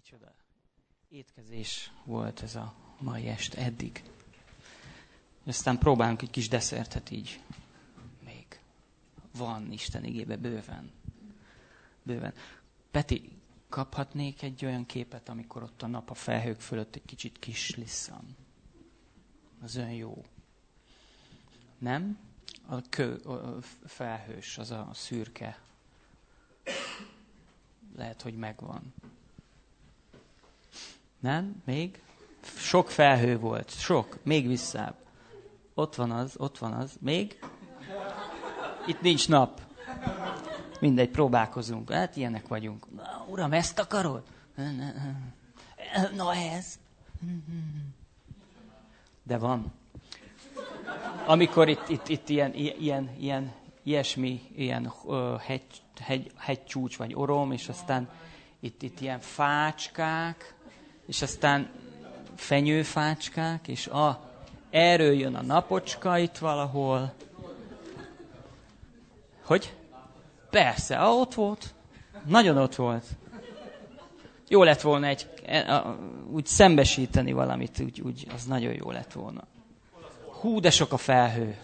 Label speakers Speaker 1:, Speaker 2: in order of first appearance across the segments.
Speaker 1: Micsoda étkezés volt ez a mai este eddig. Aztán próbálunk egy kis desszertet így. Még van Isten igébe bőven. Bőven. Peti, kaphatnék egy olyan képet, amikor ott a nap a felhők fölött egy kicsit kislisszan? Az olyan jó. Nem? A felhős, az a szürke. Lehet, hogy megvan. Nem? Még? Sok felhő volt. Sok. Még visszább. Ott van az. Még? Itt nincs nap. Mindegy, próbálkozunk. Hát ilyenek vagyunk. Uram, ezt akarod? Na ez. De van. Amikor itt ilyen ilyesmi, ilyen hegycsúcs vagy orom, és aztán itt ilyen fácskák, és aztán fenyőfácskák, és erről jön a napocska itt valahol. Hogy? Persze, ott volt. Nagyon ott volt. Jó lett volna úgy szembesíteni valamit, úgy, az nagyon jó lett volna. Hú, de sok a felhő.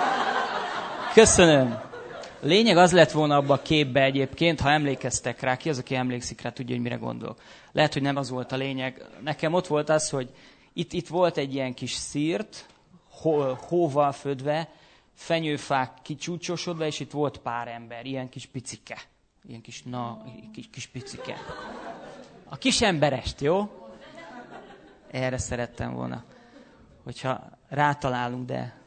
Speaker 1: Köszönöm. A lényeg az lett volna abban a képben egyébként, ha emlékeztek rá, ki az, aki emlékszik rá, tudja, hogy mire gondolok. Lehet, hogy nem az volt a lényeg. Nekem ott volt az, hogy itt volt egy ilyen kis szírt, hóval födve, fenyőfák kicsúcsosodva, és itt volt pár ember, ilyen kis picike. Ilyen kis picike. A kis emberest, jó? Erre szerettem volna, hogyha rátalálunk, de...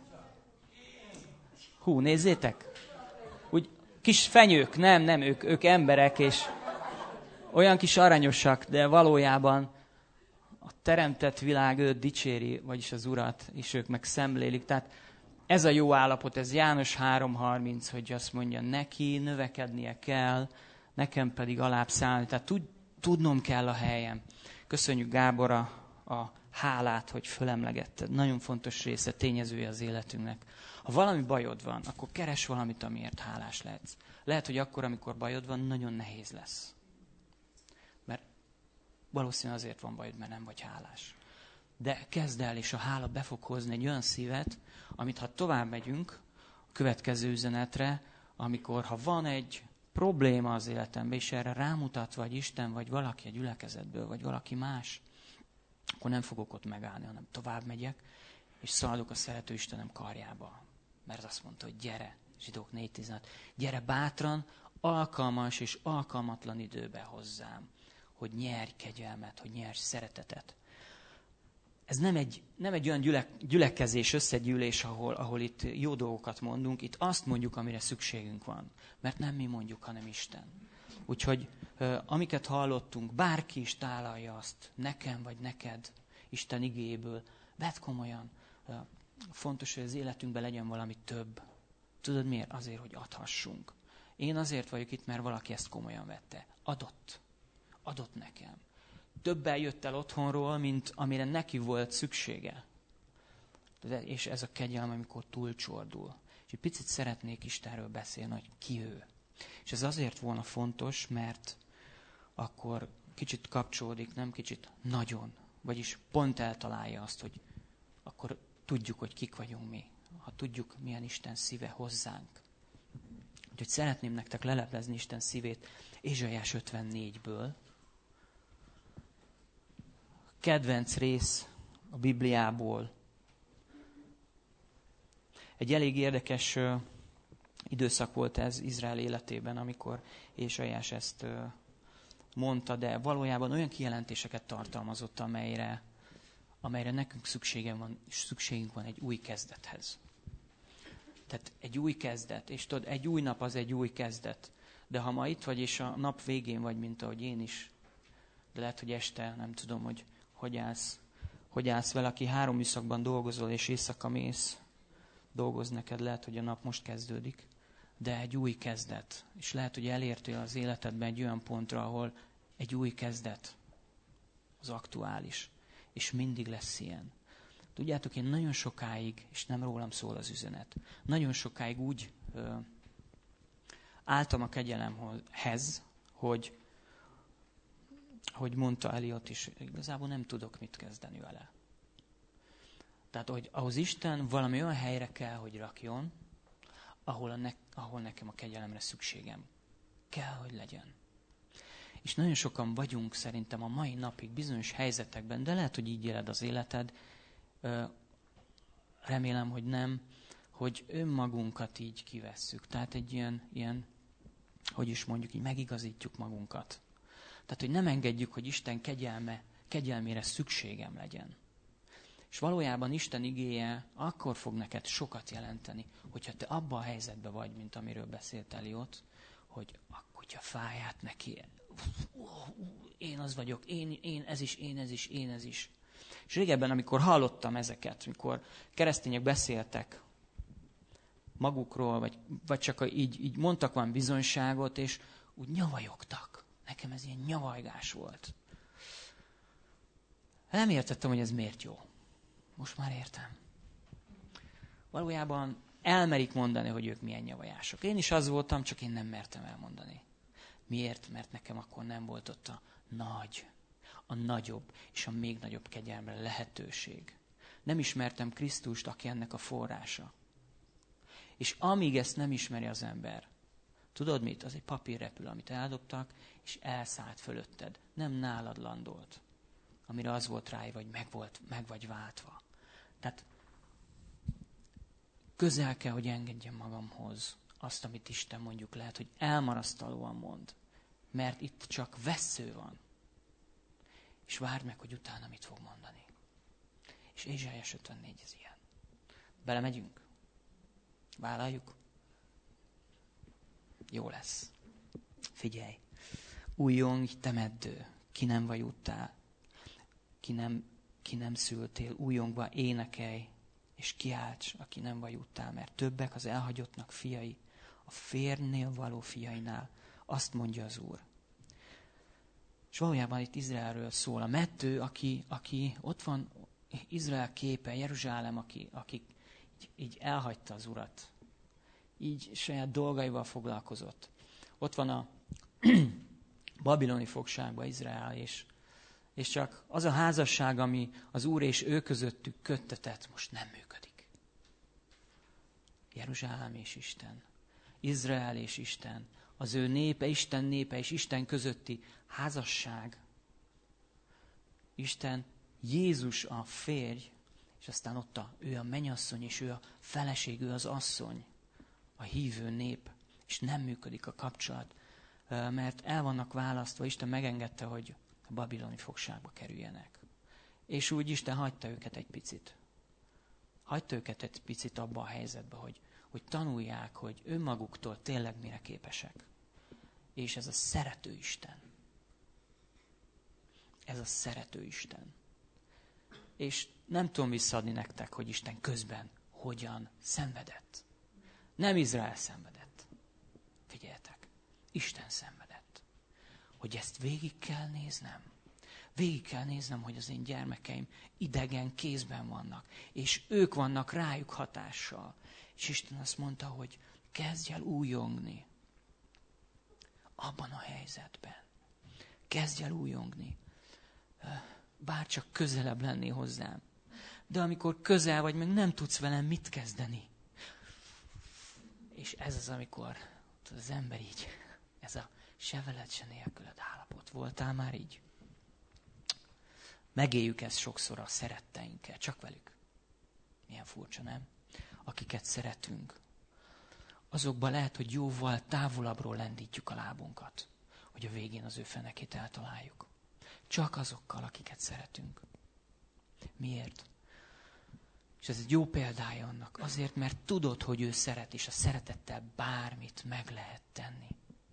Speaker 1: Hú, nézzétek! Úgy kis fenyők, nem, ők emberek, és olyan kis aranyosak, de valójában a teremtett világ őt dicséri, vagyis az Urat, és ők meg szemlélik. Tehát ez a jó állapot, ez János 3:30, hogy azt mondja, neki növekednie kell, nekem pedig alább szállni. Tehát tudnom kell a helyem. Köszönjük Gábor a hálát, hogy fölemlegetted. Nagyon fontos része, tényezője az életünknek. Ha valami bajod van, akkor keres valamit, amiért hálás lehetsz. Lehet, hogy akkor, amikor bajod van, nagyon nehéz lesz. Mert valószínűleg azért van bajod, mert nem vagy hálás. De kezd el, és a hála be fog hozni egy olyan szívet, amit ha tovább megyünk a következő üzenetre, amikor ha van egy probléma az életemben, és erre rámutat, vagy Isten, vagy valaki a gyülekezetből, vagy valaki más, akkor nem fogok ott megállni, hanem tovább megyek, és szaladok a szerető Istenem karjába. Mert azt mondta, hogy gyere, Zsidók 4:16, gyere bátran, alkalmas és alkalmatlan időbe hozzám, hogy nyerj kegyelmet, hogy nyerj szeretetet. Ez nem egy olyan gyülekezés, összegyűlés, ahol itt jó dolgokat mondunk, itt azt mondjuk, amire szükségünk van. Mert nem mi mondjuk, hanem Isten. Úgyhogy amiket hallottunk, bárki is tálalja azt, nekem vagy neked, Isten igéből, vedd komolyan. Fontos, hogy az életünkben legyen valami több. Tudod miért? Azért, hogy adhassunk. Én azért vagyok itt, mert valaki ezt komolyan vette. Adott nekem. Többel jött el otthonról, mint amire neki volt szüksége. És ez a kegyelem, amikor túlcsordul. És egy picit szeretnék Istenről beszélni, hogy ki ő. És ez azért volna fontos, mert akkor kicsit kapcsolódik, nem kicsit, nagyon. Vagyis pont eltalálja azt, hogy akkor tudjuk, hogy kik vagyunk mi. Ha tudjuk, milyen Isten szíve hozzánk. Úgyhogy szeretném nektek leleplezni Isten szívét Ézsaiás 54-ből. Kedvenc rész a Bibliából. Egy elég érdekes időszak volt ez Izrael életében, amikor Ézsaiás ezt mondta, de valójában olyan kijelentéseket tartalmazott, amelyre nekünk szükségünk van egy új kezdethez. Tehát egy új kezdet, és tudod, egy új nap az egy új kezdet. De ha ma itt vagy, és a nap végén vagy, mint ahogy én is, de lehet, hogy este, nem tudom, hogy állsz vele, aki 3 műszakban dolgozol, és éjszaka mész, dolgoz neked, lehet, hogy a nap most kezdődik, de egy új kezdet. És lehet, hogy elértél az életedben egy olyan pontra, ahol egy új kezdet az aktuális. És mindig lesz ilyen. Tudjátok, én nagyon sokáig, és nem rólam szól az üzenet, nagyon sokáig úgy álltam a kegyelemhez, hogy hogy mondta Eliot is, igazából nem tudok mit kezdeni vele. Tehát, hogy ahhoz Isten valami olyan helyre kell, hogy rakjon, ahol nekem a kegyelemre szükségem kell, hogy legyen. És nagyon sokan vagyunk szerintem a mai napig bizonyos helyzetekben, de lehet, hogy így éled az életed, remélem, hogy nem, hogy önmagunkat így kivesszük. Tehát egy ilyen, hogy is mondjuk, így megigazítjuk magunkat. Tehát, hogy nem engedjük, hogy Isten kegyelmére szükségem legyen. És valójában Isten igéje akkor fog neked sokat jelenteni, hogyha te abban a helyzetben vagy, mint amiről beszélt Eliot, hogy a kutya fáját neki, én az vagyok, én ez is. És régebben, amikor hallottam ezeket, amikor keresztények beszéltek magukról, vagy csak így mondtak valami bizonyságot, és úgy nyavajogtak. Nekem ez ilyen nyavajgás volt. Nem értettem, hogy ez miért jó. Most már értem. Valójában elmerik mondani, hogy ők milyen nyavajások. Én is az voltam, csak én nem mertem elmondani. Miért? Mert nekem akkor nem volt ott a nagyobb és a még nagyobb kegyelemre lehetőség. Nem ismertem Krisztust, aki ennek a forrása. És amíg ezt nem ismeri az ember, tudod mit? Az egy papírrepül, amit eldobtak, és elszállt fölötted. Nem nálad landolt, amire az volt ráj, vagy meg vagy váltva. Tehát közel kell, hogy engedjem magamhoz azt, amit Isten mondjuk lehet, hogy elmarasztalóan mond. Mert itt csak vessző van. És várd meg, hogy utána mit fog mondani. És Ézsaiás 54 ez ilyen. Belemegyünk? Vállaljuk? Jó lesz. Figyelj! Újjongj, te meddő, ki nem vajudtál, ki nem szültél, újjongva énekelj, és kiálts, aki nem vajudtál, mert többek az elhagyottnak fiai, a férjnél való fiainál, azt mondja az Úr. És valójában itt Izraelről szól. A meddő, aki ott van, Izrael képe, Jeruzsálem, aki így elhagyta az Urat. Így saját dolgaival foglalkozott. Ott van a babiloni fogságban Izrael, és csak az a házasság, ami az Úr és ő közöttük köttetett, most nem működik. Jeruzsálem és Isten, Izrael és Isten, az ő népe és Isten közötti házasság. Isten, Jézus a férj, és aztán ott ő a mennyasszony, és ő a feleség, ő az asszony, a hívő nép, és nem működik a kapcsolat, mert el vannak választva, Isten megengedte, hogy a babiloni fogságba kerüljenek. És úgy Isten hagyta őket egy picit. Hagyta őket egy picit abba a helyzetbe, hogy tanulják, hogy önmaguktól tényleg mire képesek. És ez a szerető Isten. Ez a szerető Isten. És nem tudom visszaadni nektek, hogy Isten közben hogyan szenvedett. Nem Izrael szenvedett. Figyeljetek, Isten szenvedett. Hogy ezt végig kell néznem. Végig kell néznem, hogy az én gyermekeim idegen kézben vannak, és ők vannak rájuk hatással. És Isten azt mondta, hogy kezdj el újongni. Abban a helyzetben. Kezdj el újongni. Bár csak közelebb lennél hozzám. De amikor közel vagy, meg nem tudsz velem mit kezdeni. És ez az, amikor az ember így, ez a se veled, se nélküled állapot. Voltál már így? Megéljük ezt sokszor a szeretteinkkel, csak velük. Milyen furcsa, nem? Akiket szeretünk. Azokban lehet, hogy jóval távolabbról lendítjük a lábunkat, hogy a végén az ő fenekét eltaláljuk. Csak azokkal, akiket szeretünk. Miért? És ez egy jó példája annak. Azért, mert tudod, hogy ő szeret, és a szeretettel bármit meg lehet tenni.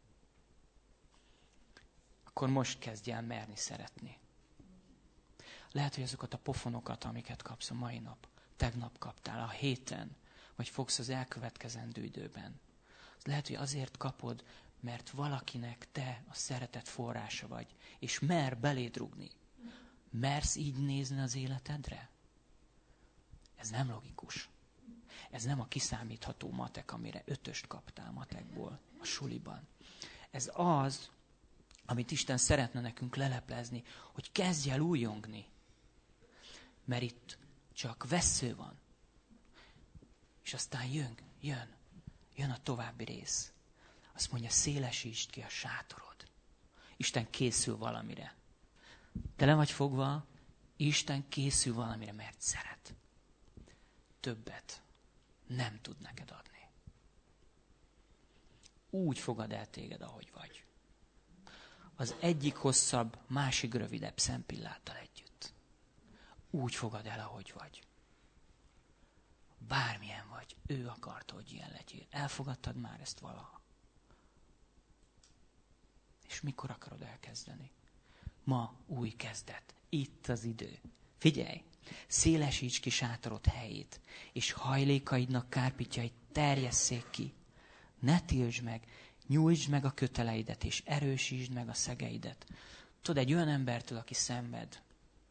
Speaker 1: Akkor most kezdj el merni szeretni. Lehet, hogy azokat a pofonokat, amiket kapsz a mai nap, tegnap kaptál, a héten, vagy fogsz az elkövetkezendő időben. Lehet, hogy azért kapod, mert valakinek te a szeretet forrása vagy, és mer beléd rugni. Mersz így nézni az életedre? Ez nem logikus. Ez nem a kiszámítható matek, amire 5-öst kaptál matekból a suliban. Ez az, amit Isten szeretne nekünk leleplezni, hogy kezdj el újongni. Mert itt csak vessző van. És aztán jön a további rész. Azt mondja, szélesítsd ki a sátorod. Isten készül valamire. Te le vagy fogva, Isten készül valamire, mert szeret. Többet nem tud neked adni. Úgy fogad el téged, ahogy vagy. Az egyik hosszabb, másik rövidebb szempilláttal együtt. Úgy fogad el, ahogy vagy. Bármilyen vagy, ő akarta, hogy ilyen legyél. Elfogadtad már ezt valaha? És mikor akarod elkezdeni? Ma új kezdet. Itt az idő. Figyelj! Szélesíts ki sátorod helyét, és hajlékaidnak kárpitjait terjesszék ki. Ne tiltsd meg, nyújtsd meg a köteleidet, és erősítsd meg a szegeidet. Tudod, egy olyan embertől, aki szenved,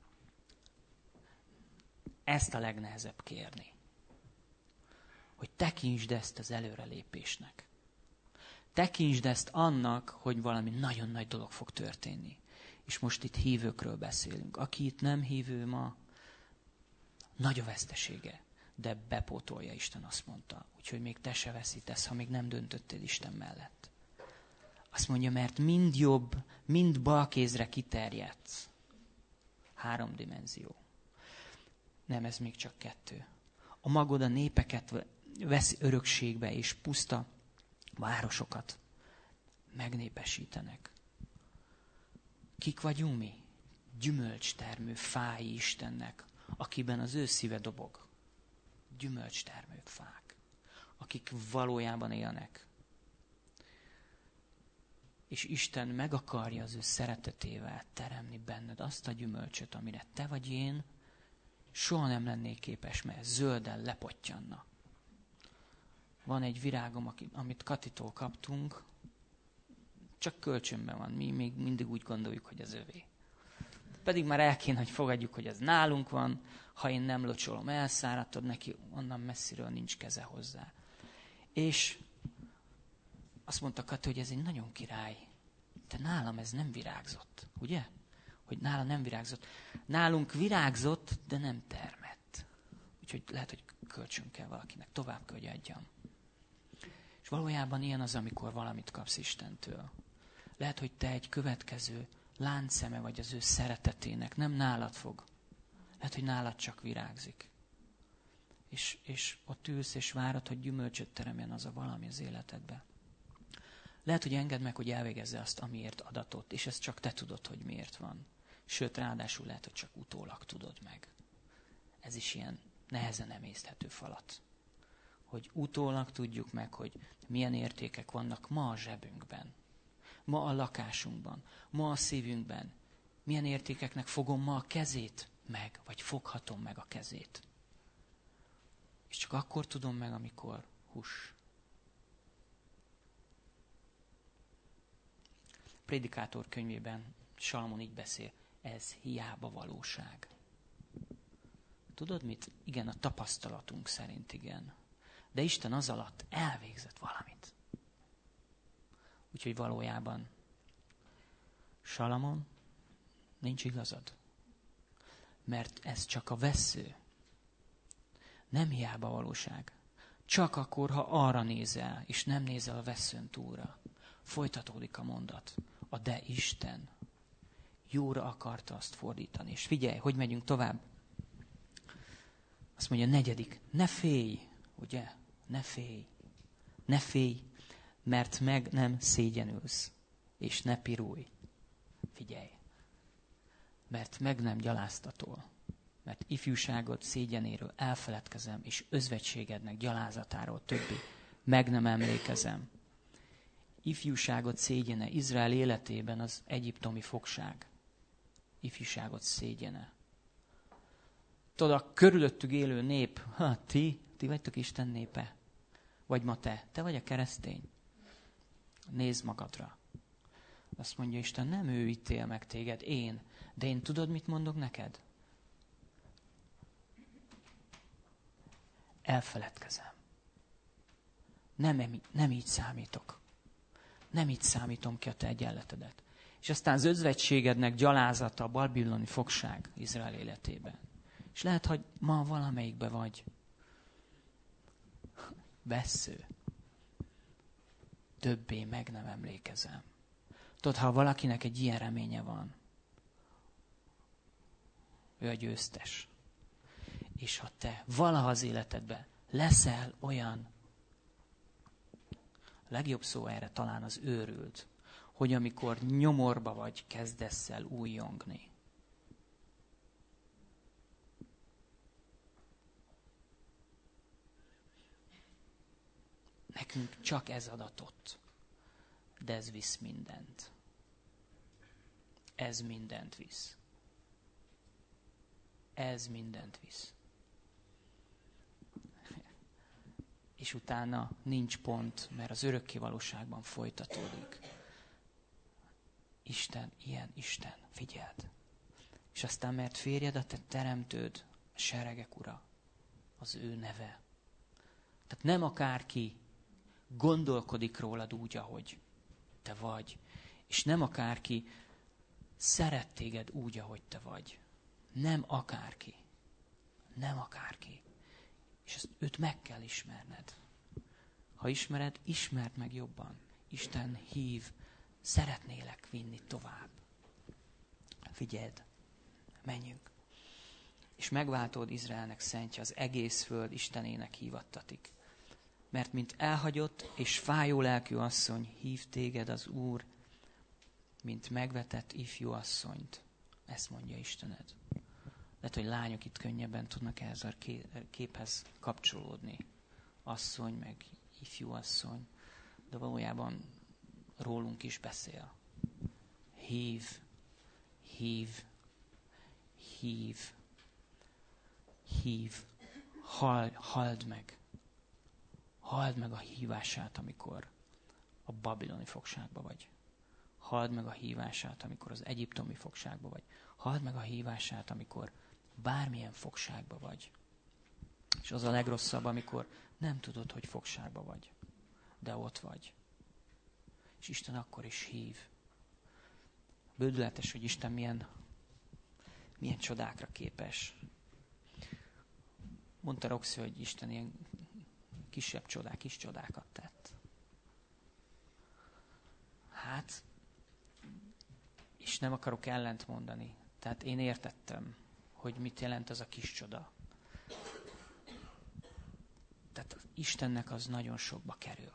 Speaker 1: ezt a legnehezebb kérni. Hogy tekintsd ezt az előrelépésnek. Tekintsd ezt annak, hogy valami nagyon nagy dolog fog történni. És most itt hívőkről beszélünk. Aki itt nem hívő ma, nagy a vesztesége, de bepótolja, Isten azt mondta. Úgyhogy még te se veszítesz, ha még nem döntöttél Isten mellett. Azt mondja, mert mind jobb, mind bal kézre kiterjedsz. 3 dimenzió. Nem, ez még csak 2. A magod a népeket vesz örökségbe, és puszta városokat megnépesítenek. Kik vagyunk mi? Gyümölcstermő fái Istennek, akiben az ő szíve dobog. Gyümölcstermő fák, akik valójában élnek. És Isten meg akarja az ő szeretetével teremni benned azt a gyümölcsöt, amire te vagy én soha nem lennék képes, mert zölden lepottyanna. Van egy virágom, amit Katitól kaptunk, csak kölcsönben van. Mi még mindig úgy gondoljuk, hogy az övé. Pedig már el kéne, hogy fogadjuk, hogy ez nálunk van. Ha én nem locsolom, elszáradtad neki, onnan messziről nincs keze hozzá. És azt mondta Kati, hogy ez egy nagyon király. De nálam ez nem virágzott, ugye? Hogy nála nem virágzott. Nálunk virágzott, de nem termett. Úgyhogy lehet, hogy kölcsön kell valakinek, tovább kell, hogy adjam. És valójában ilyen az, amikor valamit kapsz Istentől. Lehet, hogy te egy következő láncszeme vagy az ő szeretetének, nem nálad fog. Lehet, hogy nálad csak virágzik. És ott ülsz és várod, hogy gyümölcsöt teremjen az a valami az életedbe. Lehet, hogy engedd meg, hogy elvégezze azt, amiért adatott, és ezt csak te tudod, hogy miért van. Sőt, ráadásul lehet, hogy csak utólag tudod meg. Ez is ilyen nehezen emészthető falat. Hogy utólag tudjuk meg, hogy milyen értékek vannak ma a zsebünkben, ma a lakásunkban, ma a szívünkben. Milyen értékeknek fogom ma a kezét meg, vagy foghatom meg a kezét. És csak akkor tudom meg, amikor hús. Prédikátor könyvében Salamon így beszél, ez hiába valóság. Tudod mit? Igen, a tapasztalatunk szerint igen. De Isten az alatt elvégzett valamit. Úgyhogy valójában Salamon, nincs igazad. Mert ez csak a vessző. Nem hiába valóság. Csak akkor, ha arra nézel, és nem nézel a vesszőn túlra. Folytatódik a mondat. A de Isten jóra akarta azt fordítani. És figyelj, hogy megyünk tovább. Azt mondja, 4. Ne félj, ugye? Ne félj. Ne félj, mert meg nem szégyenülsz. És ne pirulj. Figyelj. Mert meg nem gyaláztatol. Mert ifjúságod szégyenéről elfeledkezem, és özvegységednek gyalázatáról többé meg nem emlékezem. Ifjúságod szégyene Izrael életében az egyiptomi fogság. Ifjúságod szégyene. Tudod, a körülöttük élő nép, ti vagytok Isten népe. Vagy ma te vagy a keresztény. Nézd magadra. Azt mondja Isten, nem ő ítél meg téged, én. De én tudod, mit mondok neked? Elfeledkezem. Nem így számítok. Nem így számítom ki a te egyenletedet. És aztán az özvegységednek gyalázata, a babiloni fogság Izrael életében. És lehet, hogy ma valamelyikbe vagy. Vessző. Többé meg nem emlékezem. Tudod, ha valakinek egy ilyen reménye van, ő a győztes. És ha te valaha az életedben leszel olyan, a legjobb szó erre talán az őrült, hogy amikor nyomorba vagy, kezdesz el újjongni. Nekünk csak ez adatott, de ez visz mindent. Ez mindent visz. Ez mindent visz. És utána nincs pont, mert az örökké valóságban folytatódik. Isten, ilyen Isten, figyeld. És aztán, mert férjed a te teremtőd, a seregek ura, az ő neve. Tehát nem akárki gondolkodik rólad úgy, ahogy te vagy. És nem akárki szeret téged úgy, ahogy te vagy. Nem akárki. Nem akárki. És ezt őt meg kell ismerned. Ha ismered, ismerd meg jobban. Isten hív, szeretnélek vinni tovább. Figyeld, menjünk. És megváltód Izraelnek szentje, az egész föld Istenének hívattatik. Mert mint elhagyott és fájó lelkű asszony hív téged az Úr, mint megvetett ifjú asszonyt. Ezt mondja Istened. Lehet, hogy lányok itt könnyebben tudnak ehhez a képhez kapcsolódni. Asszony, meg ifjú asszony. De valójában rólunk is beszél. Hív, hív, hív, hív. Halld meg. Halld meg a hívását, amikor a babiloni fogságba vagy. Halld meg a hívását, amikor az egyiptomi fogságba vagy. Halld meg a hívását, amikor bármilyen fogságba vagy. És az a legrosszabb, amikor nem tudod, hogy fogságba vagy. De ott vagy. És Isten akkor is hív. Bődületes, hogy Isten milyen csodákra képes. Mondta Roxy, hogy Isten ilyen kisebb csodák, kis csodákat tett. Hát, és nem akarok ellent mondani. Tehát én értettem, hogy mit jelent az a kis csoda. Tehát Istennek az nagyon sokba kerül.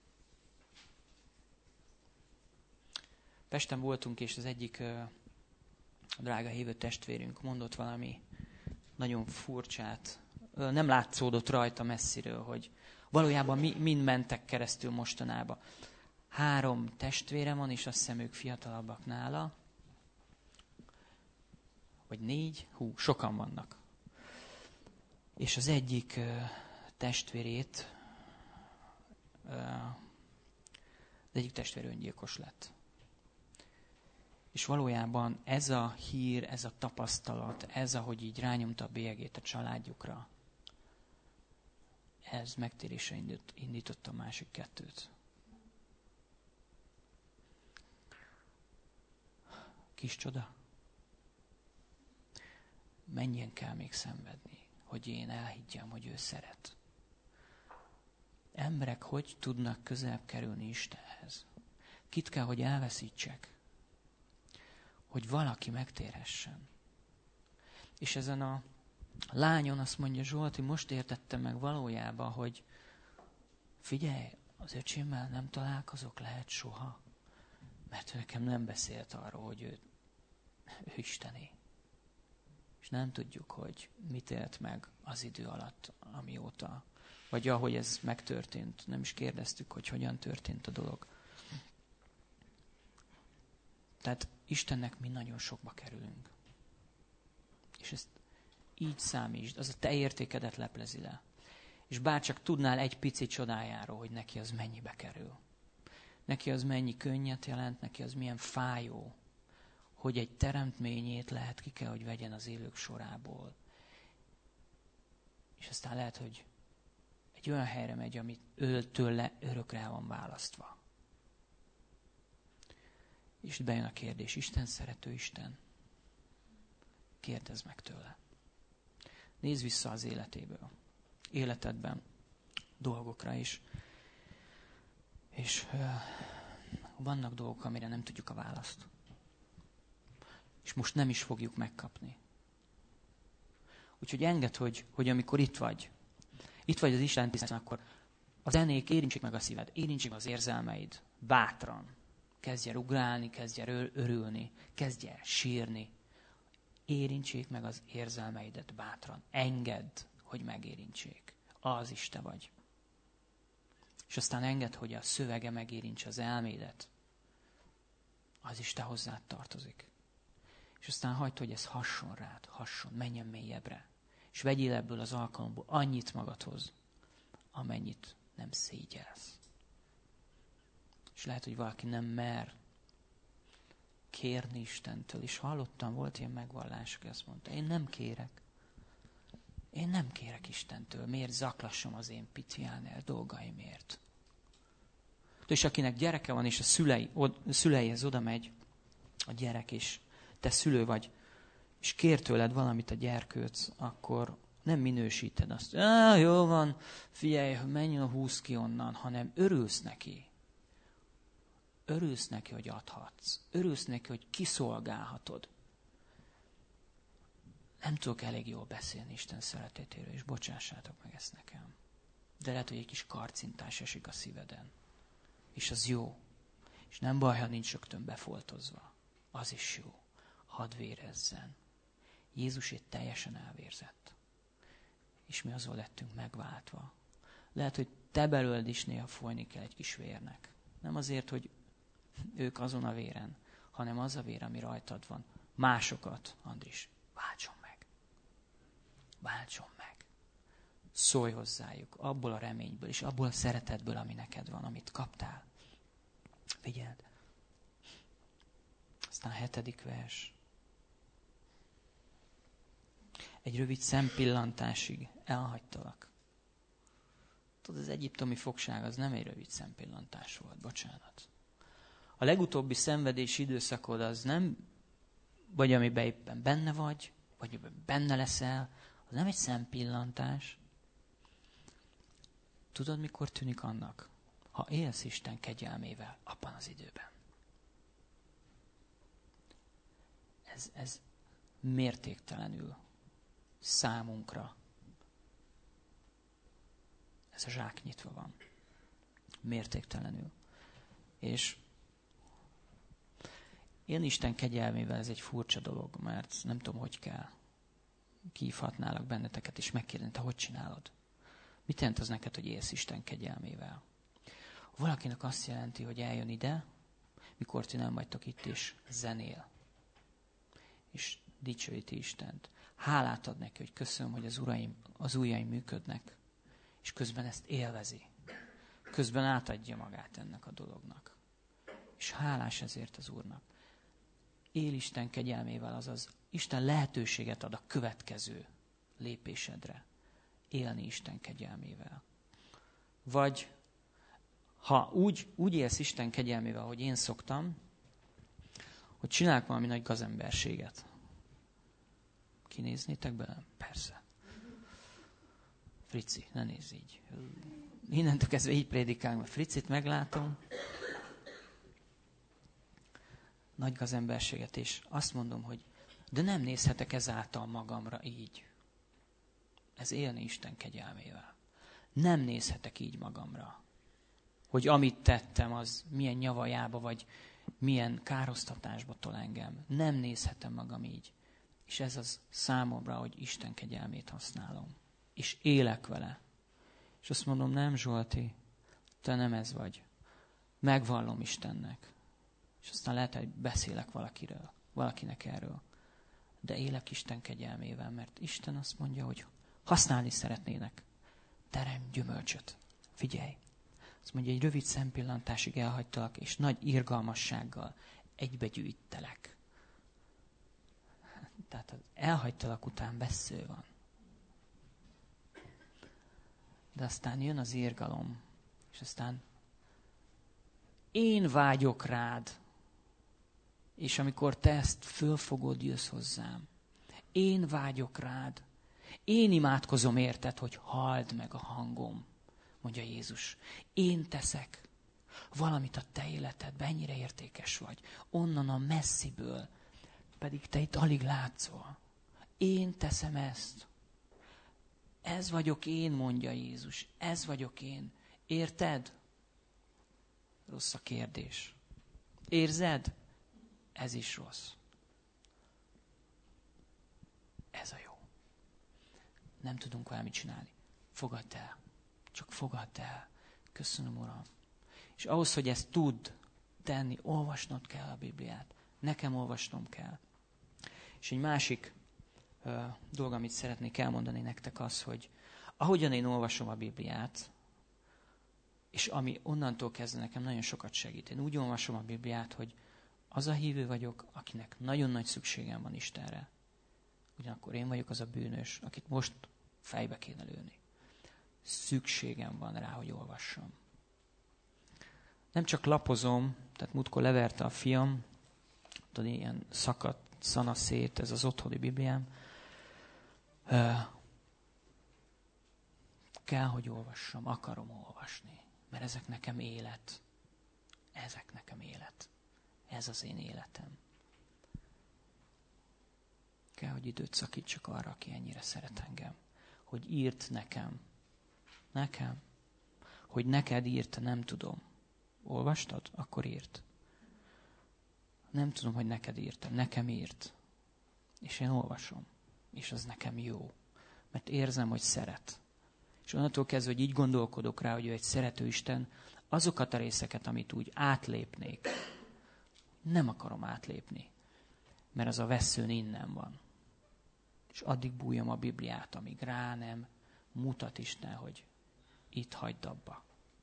Speaker 1: Pesten voltunk, és az egyik drága hívő testvérünk mondott valami nagyon furcsát. Nem látszódott rajta messziről, hogy valójában mind mentek keresztül mostanában. 3 testvére van, és azt hiszem ők fiatalabbak nála. Vagy 4, sokan vannak. És az egyik testvérét, az egyik testvér öngyilkos lett. És valójában ez a hír, ez a tapasztalat, ez, ahogy így rányomta a bélyegét a családjukra, ez megtérésre indította a másik 2-t. Kis csoda. Mennyien kell még szenvedni, hogy én elhiggyem, hogy ő szeret. Emberek hogy tudnak közelebb kerülni Istenhez? Kit kell, hogy elveszítsek? Hogy valaki megtérhessen. És ezen a lányon azt mondja Zsolti, most értettem meg valójában, hogy figyelj, az öcsémmel nem találkozok lehet soha, mert nekem nem beszélt arról, hogy ő Istené. És nem tudjuk, hogy mit élt meg az idő alatt, amióta, vagy ahogy ez megtörtént. Nem is kérdeztük, hogy hogyan történt a dolog. Tehát Istennek mi nagyon sokba kerülünk. És ezt így számítsd, az a te értékedet leplezi le. És bárcsak tudnál egy pici csodájáról, hogy neki az mennyibe kerül. Neki az mennyi könnyet jelent, neki az milyen fájó, hogy egy teremtményét lehet ki kell, hogy vegyen az élők sorából. És aztán lehet, hogy egy olyan helyre megy, amit tőle örökre van választva. És bejön a kérdés, Isten szerető Isten? Kérdezd meg tőle. Nézz vissza az életedben, dolgokra is. És vannak dolgok, amire nem tudjuk a választ. És most nem is fogjuk megkapni. Úgyhogy engedd, hogy amikor itt vagy az Isten tiszteleten, akkor a zenék érintsék meg a szíved, érintsék meg az érzelmeid, bátran. Kezdj el ugrálni, kezdj el örülni, kezdj el sírni. Érintsék meg az érzelmeidet bátran. Engedd, hogy megérintsék. Az is te vagy. És aztán engedd, hogy a szövege megérintse az elmédet. Az is te hozzád tartozik. És aztán hagyd, hogy ez hasson rád, menjen mélyebbre. És vegyél ebből az alkalomból annyit magadhoz, amennyit nem szégyelsz. És lehet, hogy valaki nem mer kérni Istentől. És hallottam, volt ilyen megvallás, aki azt mondta, én nem kérek Istentől. Miért zaklassam az én piciánel dolgaimért? És akinek gyereke van, és a szüleihez oda megy a gyerek, és te szülő vagy, és kér tőled valamit a gyerkőc, akkor nem minősíted azt, jó van, figyelj, menj a 20 ki onnan, hanem örülsz neki. Örülsz neki, hogy adhatsz. Örülsz neki, hogy kiszolgálhatod. Nem tudok elég jól beszélni Isten szeretetéről, és bocsássátok meg ezt nekem. De lehet, hogy egy kis karcintás esik a szíveden. És az jó. És nem baj, ha nincs rögtön befoltozva. Az is jó. Hadd vérezzen. Jézusét teljesen elvérzett. És mi azon lettünk megváltva. Lehet, hogy te belőled is néha folyni kell egy kis vérnek. Nem azért, hogy ők azon a véren, hanem az a vér, ami rajtad van. Másokat, Andris, váltson meg. Váltson meg. Szólj hozzájuk abból a reményből, és abból a szeretetből, ami neked van, amit kaptál. Figyeld. Aztán a 7. vers. Egy rövid szempillantásig elhagytalak. Tudod, az egyiptomi fogság az nem egy rövid szempillantás volt, bocsánat. A legutóbbi szenvedési időszakod az nem, vagy amiben éppen benne vagy benne leszel, az nem egy szempillantás. Tudod, mikor tűnik annak? Ha élsz Isten kegyelmével abban az időben. Ez mértéktelenül számunkra. Ez a zsák nyitva van. Mértéktelenül. És én Isten kegyelmével ez egy furcsa dolog, mert nem tudom, hogy kell. Kihívhatnálak benneteket, és megkérdezni, te hogy csinálod? Mit jelent az neked, hogy élsz Isten kegyelmével? Valakinek azt jelenti, hogy eljön ide, mikor ti nem vagytok itt, és zenél. És dicsőíti Istent. Hálát ad neki, hogy köszönöm, hogy az ujjaim működnek, és közben ezt élvezi. Közben átadja magát ennek a dolognak. És hálás ezért az Úrnak. Él Isten kegyelmével, azaz Isten lehetőséget ad a következő lépésedre. Élni Isten kegyelmével. Vagy ha úgy élsz Isten kegyelmével, hogy én szoktam, hogy csinálok valami nagy gazemberséget. Kinéznétek bele? Persze. Frici, ne nézz így. Innentől kezdve így prédikálunk, mert Fricit meglátom. Nagy gazemberséget, és azt mondom, hogy de nem nézhetek ezáltal magamra így. Ez élni Isten kegyelmével. Nem nézhetek így magamra. Hogy amit tettem, az milyen nyavajába, vagy milyen károsztatásba tol engem. Nem nézhetem magam így. És ez az számomra, hogy Isten kegyelmét használom. És élek vele. És azt mondom, nem Zsolti, te nem ez vagy. Megvallom Istennek. És aztán lehet, hogy beszélek valakinek erről. De élek Isten kegyelmével, mert Isten azt mondja, hogy használni szeretnének. Teremj gyümölcsöt. Figyelj! Azt mondja, egy rövid szempillantásig elhagytalak, és nagy irgalmassággal egybegyűjtelek. Tehát az elhagytalak után vesző van. De aztán jön az irgalom, és aztán én vágyok rád. És amikor te ezt fölfogod, jössz hozzám. Én vágyok rád. Én imádkozom érted, hogy halld meg a hangom, mondja Jézus. Én teszek valamit a te életedben, ennyire értékes vagy. Onnan a messziből, pedig te itt alig látszol. Én teszem ezt. Ez vagyok én, mondja Jézus. Ez vagyok én. Érted? Rossz a kérdés. Érzed? Ez is rossz. Ez a jó. Nem tudunk valamit csinálni. Fogadd el. Csak fogadd el. Köszönöm, Uram. És ahhoz, hogy ezt tudd tenni, olvasnod kell a Bibliát. Nekem olvasnom kell. És egy másik dolog, amit szeretnék elmondani nektek az, hogy ahogyan én olvasom a Bibliát, és ami onnantól kezdve nekem nagyon sokat segít. Én úgy olvasom a Bibliát, hogy az a hívő vagyok, akinek nagyon nagy szükségem van Istenre. Ugyanakkor én vagyok az a bűnös, akit most fejbe kéne lőni. Szükségem van rá, hogy olvassam. Nem csak lapozom, tehát múltkor leverte a fiam, tudod, ilyen szakadt szanaszét, ez az otthoni Bibliám. Kell, hogy olvassam, akarom olvasni, mert ezek nekem élet. Ezek nekem élet. Ez az én életem. Kell, hogy időt szakítsak arra, aki ennyire szeret engem. Hogy írt nekem. Nekem. Hogy neked írt, nem tudom. Olvastad? Akkor írt. Nem tudom, hogy neked írtam. Nekem írt. És én olvasom. És az nekem jó. Mert érzem, hogy szeret. És onnantól kezdve, hogy így gondolkodok rá, hogy ő egy szerető Isten, azokat a részeket, amit úgy átlépnék, nem akarom átlépni. Mert az a veszőn innen van. És addig bújom a Bibliát, amíg rá nem mutat Isten, hogy itt hagyd abba.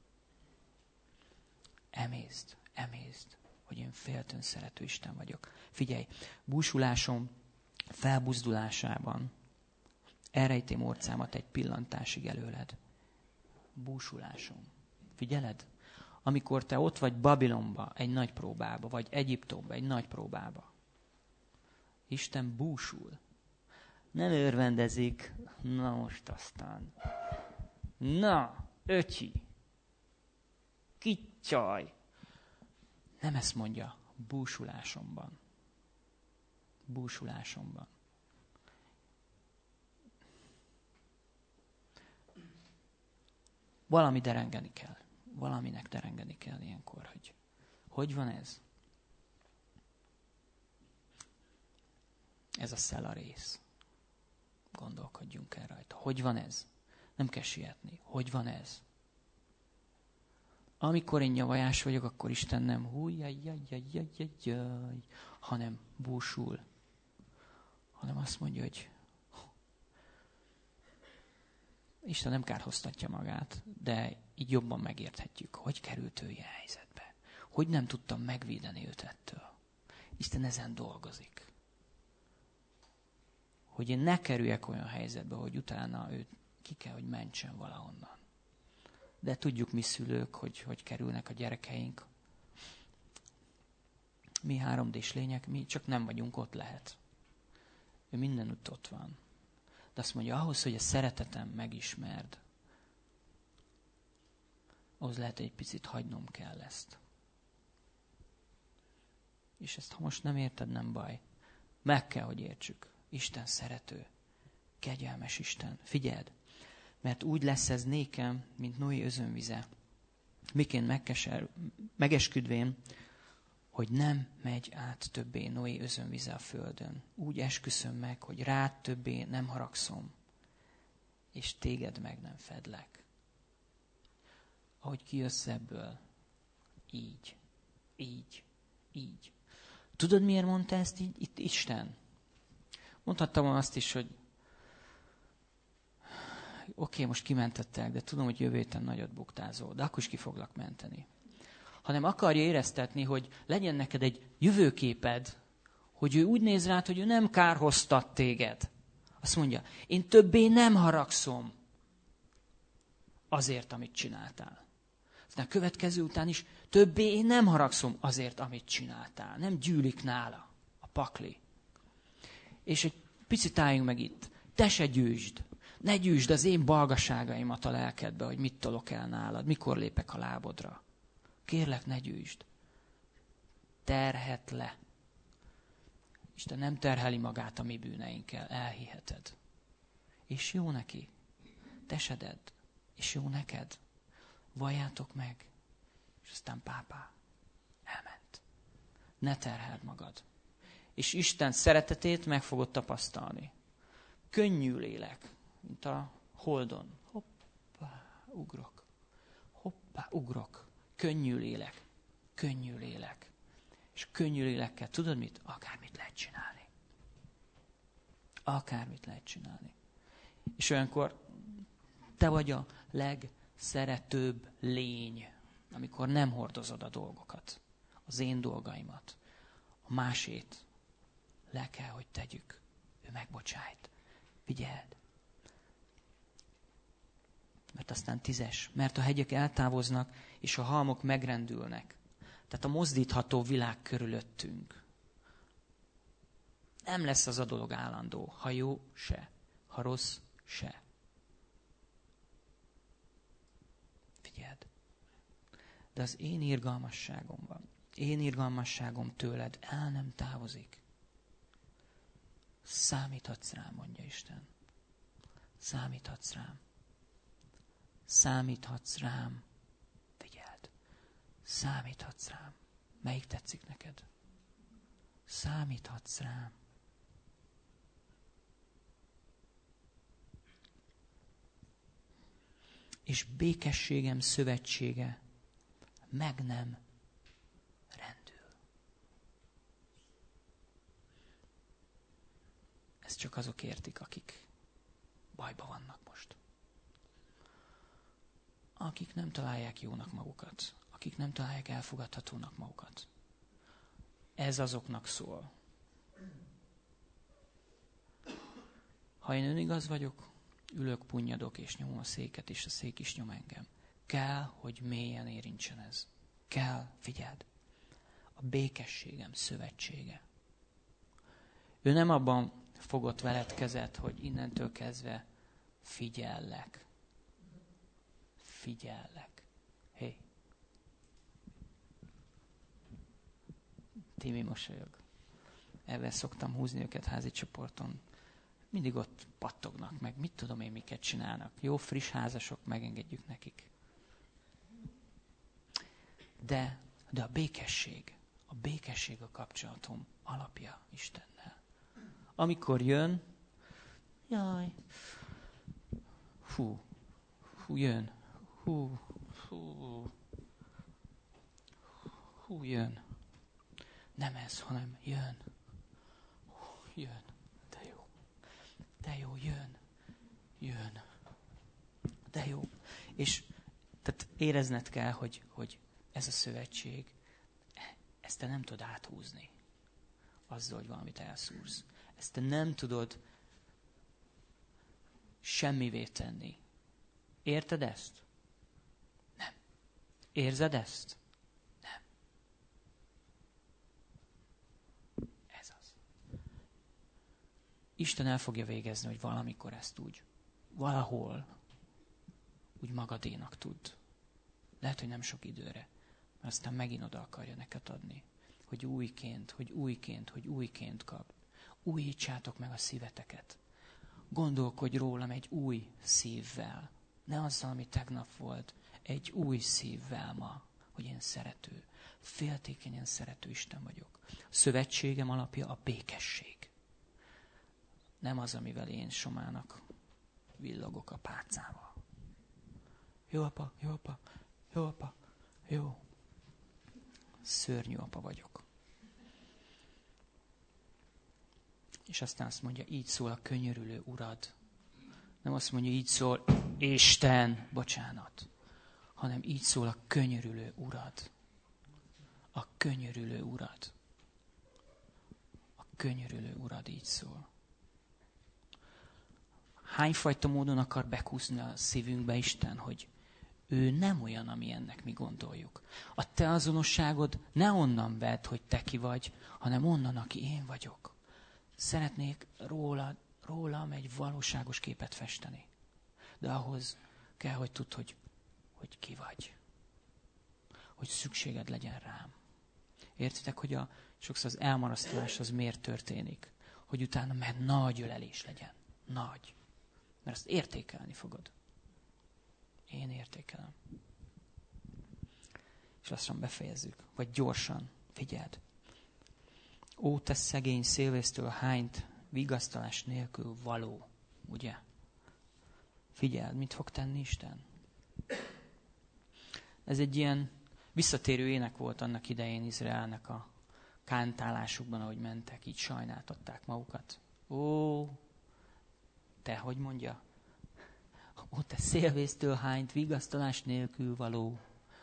Speaker 1: Emészd, hogy én féltőn szerető Isten vagyok. Figyelj, búsulásom felbuzdulásában elrejtém orcámat egy pillantásig előled. Búsulásom. Figyeled? Amikor te ott vagy Babilonba, egy nagy próbába, vagy Egyiptomba, egy nagy próbába. Isten búsul. Nem örvendezik. Na most aztán. Na, öcsi. Kicsaj. Nem ezt mondja. Búsulásomban. Búsulásomban. Valami derengeni kell. Valaminek derengeni kell ilyenkor, hogy van ez? Ez a szela rész. Gondolkodjunk el rajta. Hogy van ez? Nem kell sietni. Hogy van ez? Amikor én nyavajás vagyok, akkor Isten nem hanem búsul. Hanem azt mondja, hogy Isten nem kárhoztatja magát, de így jobban megérthetjük, hogy került ő ilyen helyzetbe. Hogy nem tudtam megvédeni őt ettől. Isten ezen dolgozik. Hogy én ne kerüljek olyan helyzetbe, hogy utána őt ki kell, hogy mentsen valahonnan. De tudjuk mi szülők, hogy kerülnek a gyerekeink. Mi 3D-s lények, mi csak nem vagyunk, ott lehet. Ő mindenütt ott van. De azt mondja, ahhoz, hogy a szeretetem megismerd, ahhoz lehet, hogy egy picit hagynom kell ezt. És ezt, ha most nem érted, nem baj. Meg kell, hogy értsük. Isten szerető, kegyelmes Isten. Figyeld, mert úgy lesz ez nékem, mint Noé özönvize. Miként megesküdvén, hogy nem megy át többé Noé özönvize a földön. Úgy esküszöm meg, hogy rád többé nem haragszom, és téged meg nem fedlek. Ahogy kijössz ebből, így. Tudod, miért mondta ezt így itt Isten? Mondhattam azt is, hogy oké, most kimentettek, de tudom, hogy jövő héten nagyot buktázol, de akkor is ki foglak menteni. Hanem akarja éreztetni, hogy legyen neked egy jövőképed, hogy ő úgy néz rád, hogy ő nem kárhoztat téged. Azt mondja, én többé nem haragszom azért, amit csináltál. Aztán a következő után is többé én nem haragszom azért, amit csináltál. Nem gyűlik nála a pakli. És egy picit álljunk meg itt. Te se gyűjtsd. Ne gyűjtsd az én balgaságaimat a lelkedbe, hogy mit tolok el nálad, mikor lépek a lábodra. Kérlek, ne gyűjtsd. Terhet le. Isten nem terheli magát a mi bűneinkkel, elhiheted. És jó neki. Teseded. És jó neked. Valljátok meg. És aztán pápá. Elment. Ne terheld magad. És Isten szeretetét meg fogod tapasztalni. Könnyű lélek, mint a Holdon. Hoppá, ugrok. Hoppá, ugrok. Könnyű lélek. Könnyű lélek. És könnyű lélekkel tudod mit? Akármit lehet csinálni. Akármit lehet csinálni. És olyankor te vagy a legszeretőbb lény, amikor nem hordozod a dolgokat, az én dolgaimat, a másét le kell, hogy tegyük. Ő megbocsájt. Figyeld! Mert aztán 10. Mert a hegyek eltávoznak, és a halmok megrendülnek. Tehát a mozdítható világ körülöttünk. Nem lesz az a dolog állandó. Ha jó, se. Ha rossz, se. Figyeld! De az én irgalmasságomban, én irgalmasságom tőled el nem távozik. Számíthatsz rám, mondja Isten. Számíthatsz rám. Számíthatsz rám. Figyeld. Számíthatsz rám. Melyik tetszik neked? Számíthatsz rám. És békességem szövetsége meg nem rendül. Ezt csak azok értik, akik bajba vannak most. Akik nem találják jónak magukat. Akik nem találják elfogadhatónak magukat. Ez azoknak szól. Ha én önigaz vagyok, ülök, punnyadok és nyomom a széket, és a szék is nyom engem. Kell, hogy mélyen érintsen ez. Kell, figyeld. A békességem szövetsége. Ő nem abban fogott veled kezet, hogy innentől kezdve figyellek. Figyellek. Hé. Timi mosolyog. Ebben szoktam húzni őket házi csoporton. Mindig ott pattognak meg. Mit tudom én, miket csinálnak. Jó, friss házasok, megengedjük nekik. De a békesség a kapcsolatom alapja Istennel. Amikor jön, jaj, jön, jön. Nem ez, hanem jön. Jön. De jó, jön. De jó. És tehát érezned kell, hogy ez a szövetség, ezt te nem tudod áthúzni azzal, hogy valamit elszúrsz. Ezt te nem tudod semmivé tenni. Érted ezt? Nem. Érzed ezt? Nem. Ez az. Isten el fogja végezni, hogy valamikor ezt úgy, valahol, úgy magadénak tudd. Lehet, hogy nem sok időre. Mert aztán megint oda akarja neked adni. Hogy újként kap. Újítsátok meg a szíveteket. Gondolkodj rólam egy új szívvel. Ne azzal, ami tegnap volt. Egy új szívvel ma. Hogy én szerető. Féltékenyen szerető Isten vagyok. A szövetségem alapja a békesség. Nem az, amivel én somának villogok a pálcával. Jó apa, jó apa, jó apa, jó. Szörnyű apa vagyok. És aztán azt mondja, így szól a könyörülő urad. Nem azt mondja, így szól Isten, bocsánat, hanem így szól a könyörülő urad. A könyörülő urad. A könyörülő urad így szól. Hányfajta módon akar bekúszni a szívünkbe Isten, hogy ő nem olyan, amilyennek mi gondoljuk. A te azonosságod ne onnan vedd, hogy te ki vagy, hanem onnan, aki én vagyok. Szeretnék rólam egy valóságos képet festeni. De ahhoz kell, hogy tudd, hogy ki vagy. Hogy szükséged legyen rám. Értitek, hogy sokszor az elmarasztalás az miért történik? Hogy utána mert nagy ölelés legyen. Nagy. Mert azt értékelni fogod. Én értékelem. És lassan befejezzük. Vagy gyorsan. Figyeld. Ó, te szegény szélvésztől hányt, vigasztalás nélkül való. Ugye? Figyeld, mit fog tenni Isten? Ez egy ilyen visszatérő ének volt annak idején Izraelnek a kántálásukban, ahogy mentek, így sajnáltatták magukat. Ó, te, hogy mondja? Ó, te szélvésztől hányt, vigasztalás nélkül való.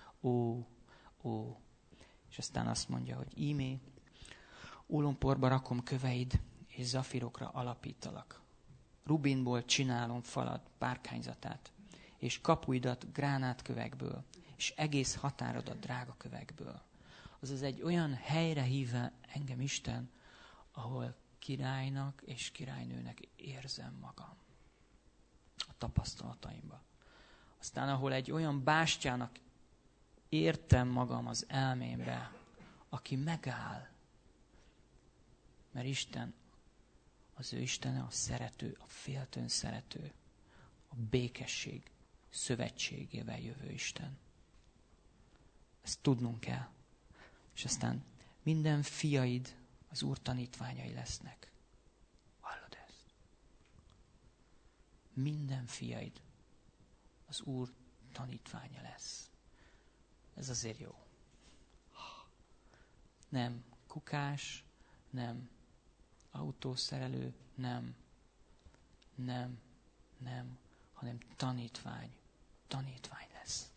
Speaker 1: Ó. És aztán azt mondja, hogy ímé, ólomporba rakom köveid, és zafirokra alapítalak. Rubinból csinálom falad párkányzatát, és kapuidat gránátkövekből, és egész határodat drága kövekből. Azaz egy olyan helyre hív engem Isten, ahol királynak és királynőnek érzem magam. A tapasztalataimba. Aztán ahol egy olyan bástyának értem magam az elmémbe, aki megáll. Mert Isten, az ő Istene a szerető, a féltőn szerető, a békesség szövetségével jövő Isten. Ezt tudnunk kell. És aztán minden fiaid az Úr tanítványai lesznek. Hallod ezt? Minden fiaid az Úr tanítványa lesz. Ez azért jó. Nem kukás, nem autószerelő, nem, hanem tanítvány lesz.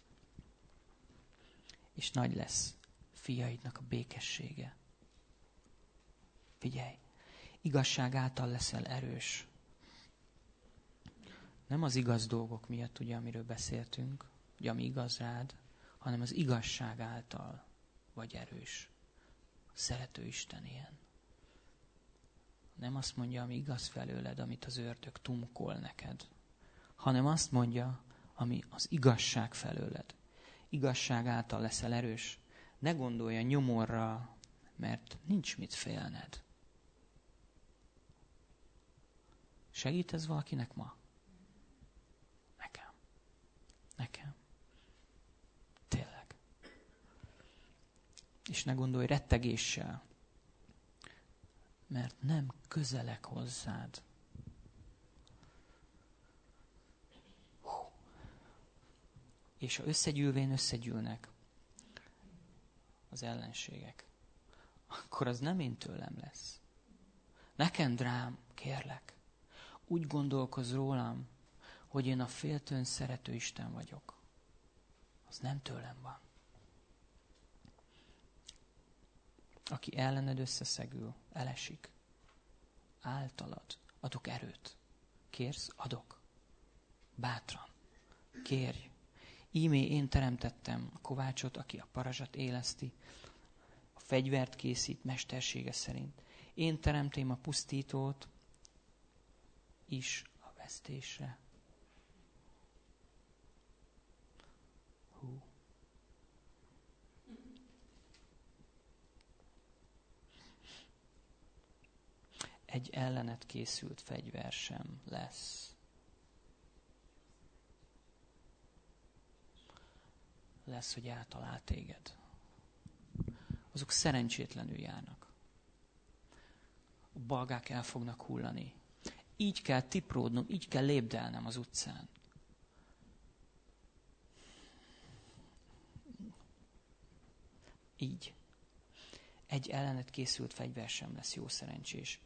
Speaker 1: És nagy lesz fiaidnak a békessége. Figyelj, igazság által leszel erős. Nem az igaz dolgok miatt, ugye, amiről beszéltünk, ugye, ami igaz rád, hanem az igazság által vagy erős. A szerető Isten ilyen. Nem azt mondja, ami igaz felőled, amit az ördög tumkol neked, hanem azt mondja, ami az igazság felőled. Igazság által leszel erős. Ne gondolj a nyomorra, mert nincs mit félned. Segít ez valakinek ma? Nekem. Tényleg. És ne gondolj rettegéssel, mert nem közelek hozzád. És ha összegyűlvén összegyűlnek az ellenségek, akkor az nem én tőlem lesz. Nekem rám, kérlek, úgy gondolkozz rólam, hogy én a féltőn szerető Isten vagyok. Az nem tőlem van. Aki ellened összeszegül, elesik. Általad adok erőt. Kérsz, adok. Bátran. Kérj. Ímé én teremtettem a kovácsot, aki a parazsat éleszti, a fegyvert készít mestersége szerint. Én teremtém a pusztítót is a vesztésre. Egy ellenet készült fegyver sem lesz. Lesz, hogy eltalál téged. Azok szerencsétlenül járnak. A balgák el fognak hullani. Így kell tipródnom, így kell lépdelnem az utcán. Így. Egy ellenet készült fegyver sem lesz jó szerencsés.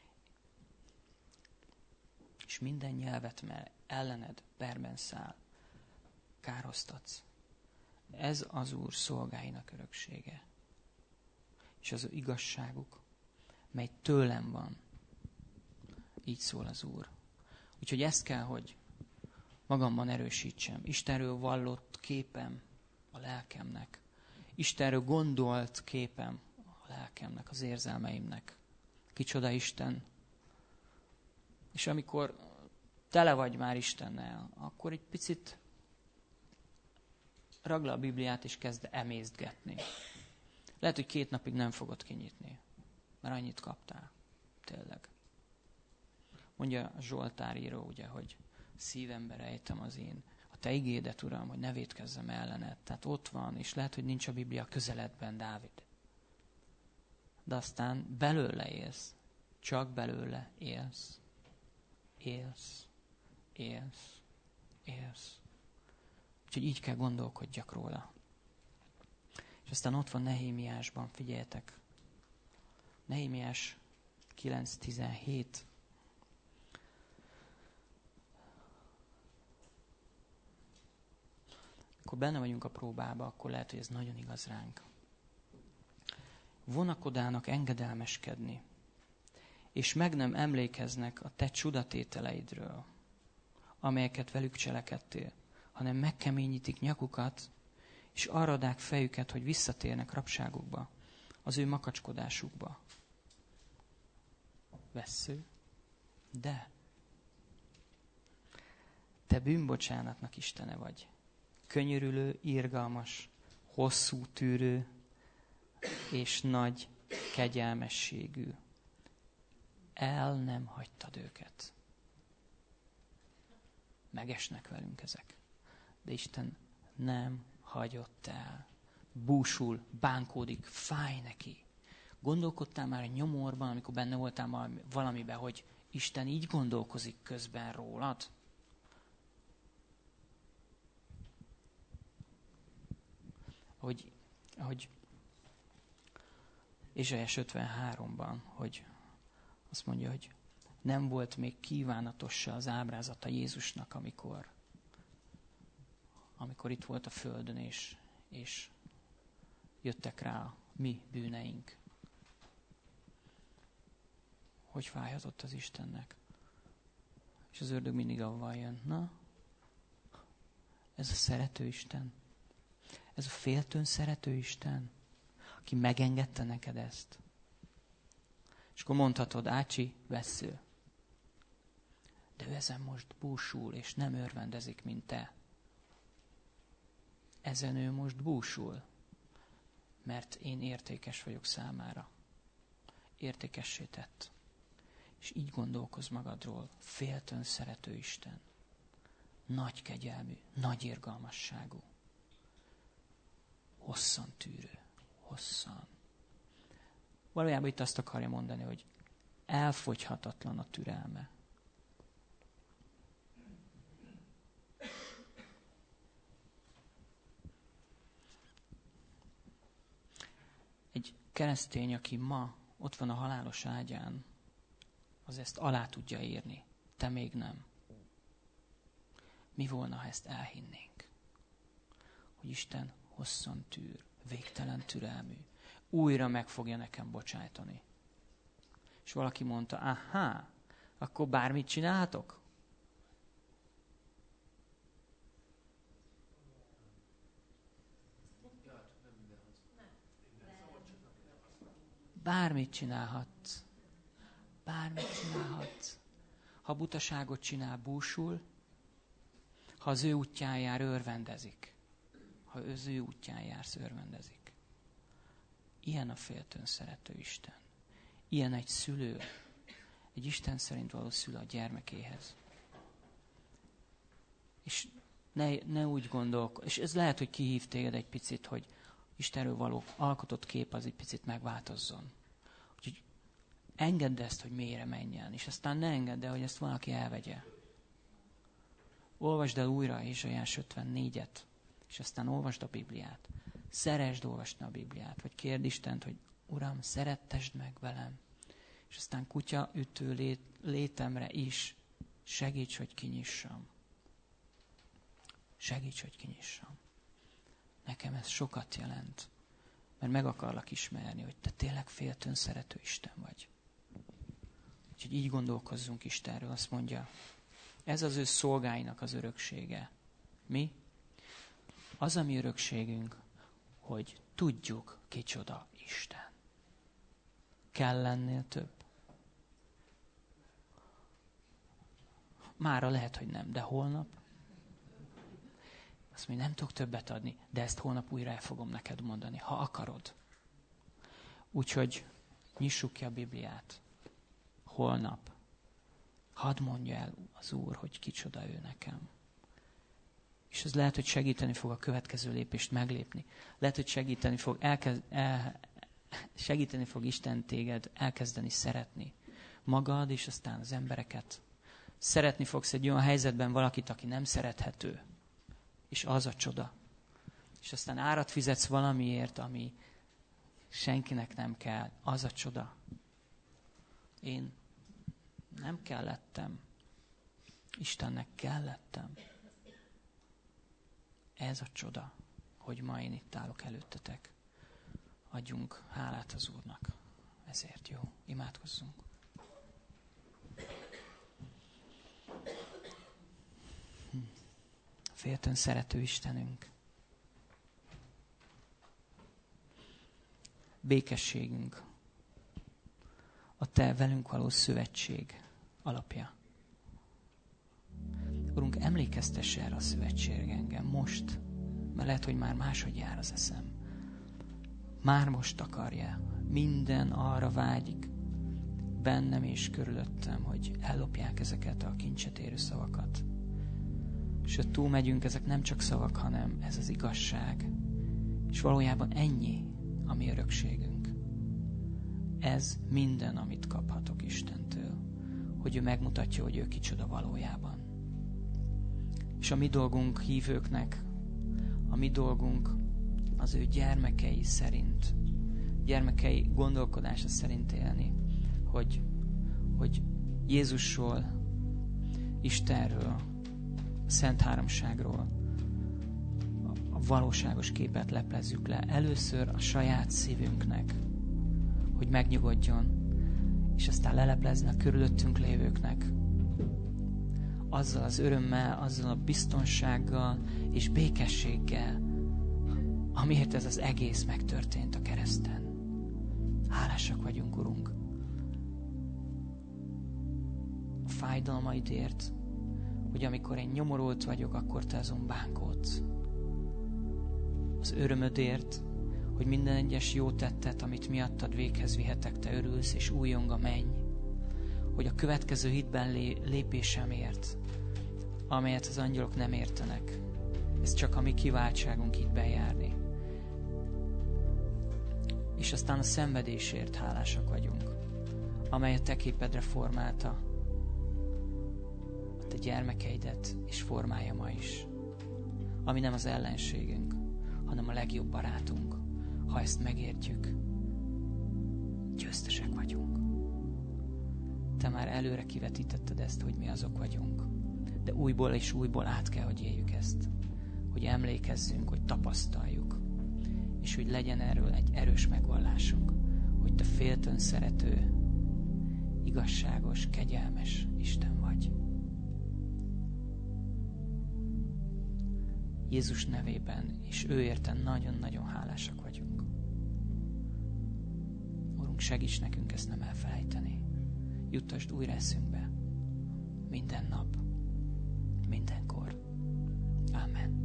Speaker 1: És minden nyelvet, mert ellened perben száll, károztatsz. Ez az Úr szolgáinak öröksége. És az ő igazságuk, mely tőlem van. Így szól az Úr. Úgyhogy ezt kell, hogy magamban erősítsem. Istenről vallott képem a lelkemnek. Istenről gondolt képem a lelkemnek, az érzelmeimnek. Kicsoda Isten. És amikor tele vagy már Istennel, akkor egy picit ragd le a Bibliát, és kezd emésztgetni. Lehet, hogy 2 napig nem fogod kinyitni, mert annyit kaptál. Tényleg. Mondja a Zsoltáríró, ugye, hogy szívembe rejtem az én a te igédet, Uram, hogy ne vétkezzem ellened. Tehát ott van, és lehet, hogy nincs a Biblia közeledben, Dávid. De aztán belőle élsz. Csak belőle élsz. Élsz. Élsz. Élsz. Úgyhogy így kell gondolkodjak róla. És aztán ott van Nehémiásban, figyeljetek. Nehémiás 9:17. Amikor benne vagyunk a próbába, akkor lehet, hogy ez nagyon igaz ránk. Vonakodának engedelmeskedni, és meg nem emlékeznek a te csudatételeidről, amelyeket velük cselekedtél, hanem megkeményítik nyakukat, és arra adják fejüket, hogy visszatérnek rabságukba, az ő makacskodásukba. Vessző, de te bűnbocsánatnak Istene vagy. Könyörülő, irgalmas, hosszú tűrő és nagy kegyelmességű. El nem hagytad őket. Megesnek velünk ezek. De Isten nem hagyott el. Búsul, bánkódik, fáj neki. Gondolkodtál már a nyomorban, amikor benne voltál valamiben, hogy Isten így gondolkozik közben rólad? Ahogy Ézsaiás 53-ban, hogy azt mondja, hogy nem volt még kívánatos se az ábrázata Jézusnak, amikor itt volt a földön, és jöttek rá a mi bűneink. Hogy fájhatott az Istennek? És az ördög mindig avval jön. Na, ez a szerető Isten. Ez a féltőn szerető Isten, aki megengedte neked ezt. És akkor mondhatod, Ácsi, vessző. De ő ezen most búsul, és nem örvendezik, mint te. Ezen ő most búsul, mert én értékes vagyok számára. Értékessé tett. És így gondolkozz magadról, féltőn szerető Isten. Nagy kegyelmű, nagy irgalmasságú. Hosszan tűrő. Hosszan. Valójában itt azt akarja mondani, hogy elfogyhatatlan a türelme. Egy keresztény, aki ma ott van a halálos ágyán, az ezt alá tudja írni. Te még nem. Mi volna, ha ezt elhinnénk? Hogy Isten hosszan tűr, végtelen türelmű. Újra meg fogja nekem bocsájtani. És valaki mondta, aha, akkor bármit csinálhatok? Bármit csinálhatsz. Bármit csinálhatsz. Ha butaságot csinál, búsul, ha az ő útján jár, örvendezik. Ha az ő útján jársz, örvendezik. Ilyen a féltőn szerető Isten. Ilyen egy szülő, egy Isten szerint való szülő a gyermekéhez. És ne úgy gondolkodj, és ez lehet, hogy kihív téged egy picit, hogy Istenről való alkotott kép az egy picit megváltozzon. Úgyhogy engedd ezt, hogy mélyre menjen, és aztán ne engedd el, hogy ezt valaki elvegye. Olvasd el újra Ézsaiás 54-et, és aztán olvasd a Bibliát. Szeresd olvasni a Bibliát, vagy kérd Istent, hogy Uram, szerettesd meg velem. És aztán kutya ütő létemre is segíts, hogy kinyissam. Segíts, hogy kinyissam. Nekem ez sokat jelent, mert meg akarlak ismerni, hogy te tényleg féltőn szerető Isten vagy. Úgyhogy így gondolkozzunk Istenről, azt mondja, Ez az ő szolgáinak az öröksége. Mi? Az a mi örökségünk, hogy tudjuk, kicsoda Isten. Kell ennél több? Mára lehet, hogy nem, de holnap? Azt még nem tudok többet adni, de ezt holnap újra el fogom neked mondani, ha akarod. Úgyhogy nyissuk ki a Bibliát. Holnap. Hadd mondja el az Úr, hogy kicsoda ő nekem. És ez lehet, hogy segíteni fog a következő lépést meglépni. Lehet, hogy segíteni fog Isten téged elkezdeni szeretni. Magad, és aztán az embereket. Szeretni fogsz egy olyan helyzetben valakit, aki nem szerethető. És az a csoda. És aztán árat fizetsz valamiért, ami senkinek nem kell. Az a csoda. Én nem kellettem. Istennek kellettem. Ez a csoda, hogy ma én itt állok előttetek. Adjunk hálát az Úrnak. Ezért jó. Imádkozzunk. Féltőn szerető Istenünk. Békességünk. A Te velünk való szövetség alapja. Urunk, emlékeztess erre a szövetség engem most, mert lehet, hogy már máshogy jár az eszem. Már most akarja. Minden arra vágyik bennem és körülöttem, hogy ellopják ezeket a kincset érő szavakat. És ha túlmegyünk, ezek nem csak szavak, hanem ez az igazság. És valójában ennyi a mi örökségünk. Ez minden, amit kaphatok Istentől, hogy ő megmutatja, hogy ő kicsoda valójában. És a mi dolgunk hívőknek, a mi dolgunk az ő gyermekei szerint, gyermekei gondolkodása szerint élni, hogy Jézusról, Istenről, a Szent Háromságról a valóságos képet leplezzük le. Először a saját szívünknek, hogy megnyugodjon, és aztán leleplezni a körülöttünk lévőknek. Azzal az örömmel, azzal a biztonsággal és békességgel, amiért ez az egész megtörtént a kereszten. Hálásak vagyunk, Urunk. A fájdalmaidért, hogy amikor én nyomorult vagyok, akkor Te azon bánkódsz. Az örömödért, hogy minden egyes jó tettet, amit miattad véghez vihetek, Te örülsz, és újjong a menny. Hogy a következő hitben lépésemért, amelyet az angyalok nem értenek, ez csak a mi kiváltságunk hitben járni. És aztán a szenvedésért hálásak vagyunk, amely a Te képedre formálta a Te gyermekeidet, és formálja ma is. Ami nem az ellenségünk, hanem a legjobb barátunk. Ha ezt megértjük, győztesek vagyunk. Te már előre kivetítetted ezt, hogy mi azok vagyunk. De újból és újból át kell, hogy éljük ezt. Hogy emlékezzünk, hogy tapasztaljuk. És hogy legyen erről egy erős megvallásunk. Hogy Te féltőn szerető, igazságos, kegyelmes Isten vagy. Jézus nevében, és ő érte nagyon-nagyon hálásak vagyunk. Urunk, segíts nekünk ezt nem elfelejteni. Juttasd újra eszünkbe. Minden nap. Mindenkor. Amen.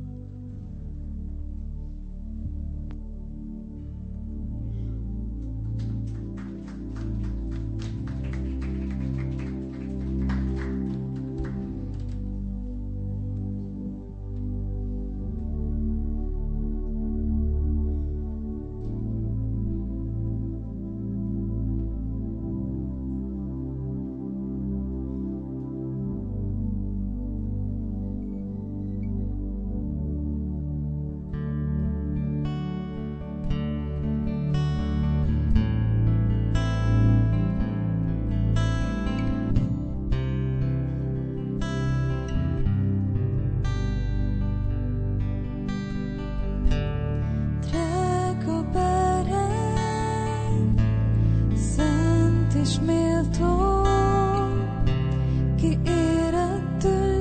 Speaker 2: És méltó, ki érettünk.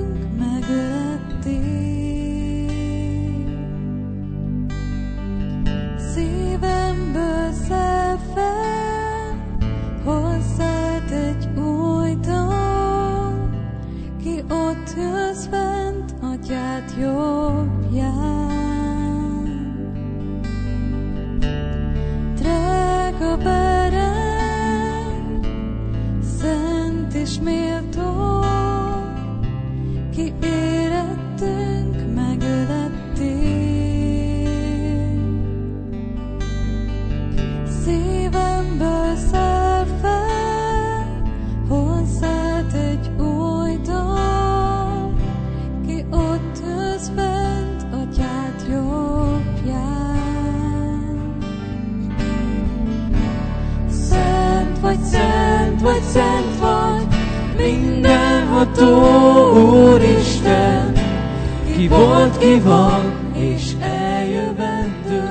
Speaker 2: vagy, szent vagy, mindenható Úristen, ki volt, ki van, és eljövendő.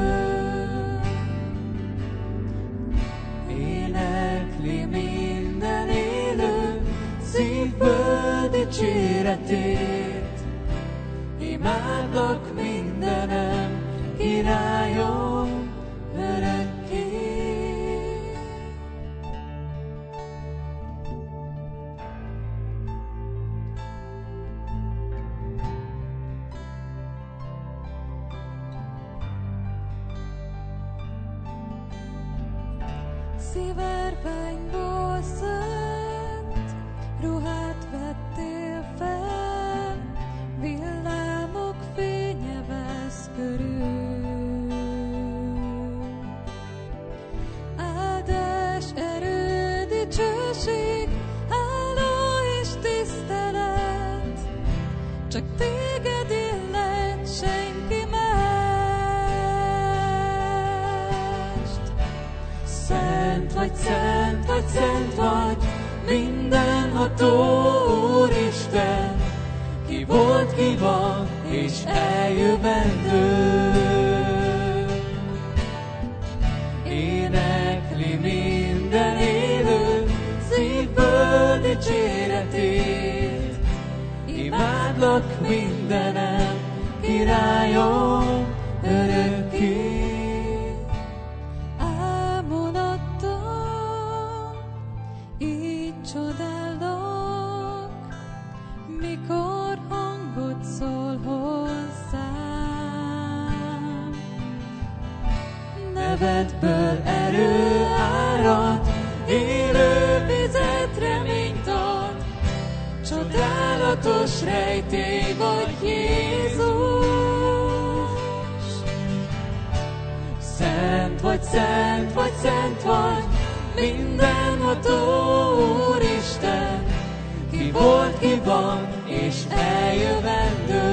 Speaker 2: Énekli minden élő, szívből dicséretét, imádlak mindenem, királyom, örökké. Szivárványból szent ruhát vettél fel, villámok fénye vesz körül. Áldás, erő, dicsőség, háló és tisztelet, csak téged illet, senki mást. Szent vagy, szent vagy, szent vagy, mindenható Úristen, ki volt, ki van, és eljövendő. Énekli minden élő, szívből dicséretét, imádlak mindenem, királyom, örökké. Ámulattam, így csodálok, mikor hangot szól hozzám. Nevedből erő árad, élő vizet reményt ad, csodálatos rejtély vagy Jézus. Szent vagy, szent vagy, szent vagy, mindenható Úristen, ki volt, ki van, és eljövendő.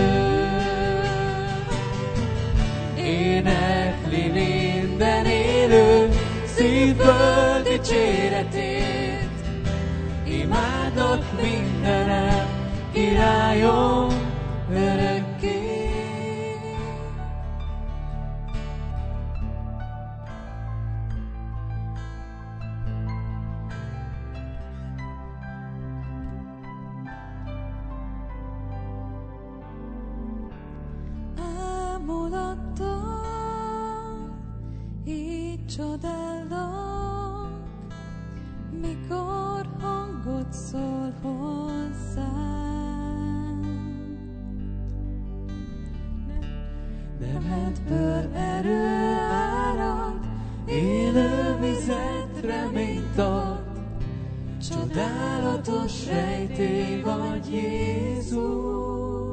Speaker 2: Énekli minden élő, szívből dicséretét, imádlak mindenem, királyom, örökké. Ámulattam, így csodálok, mikor hangot szól hozzám. Nevedből erő árad, élő vizet reményt ad, csodálatos rejtély vagy Jézus.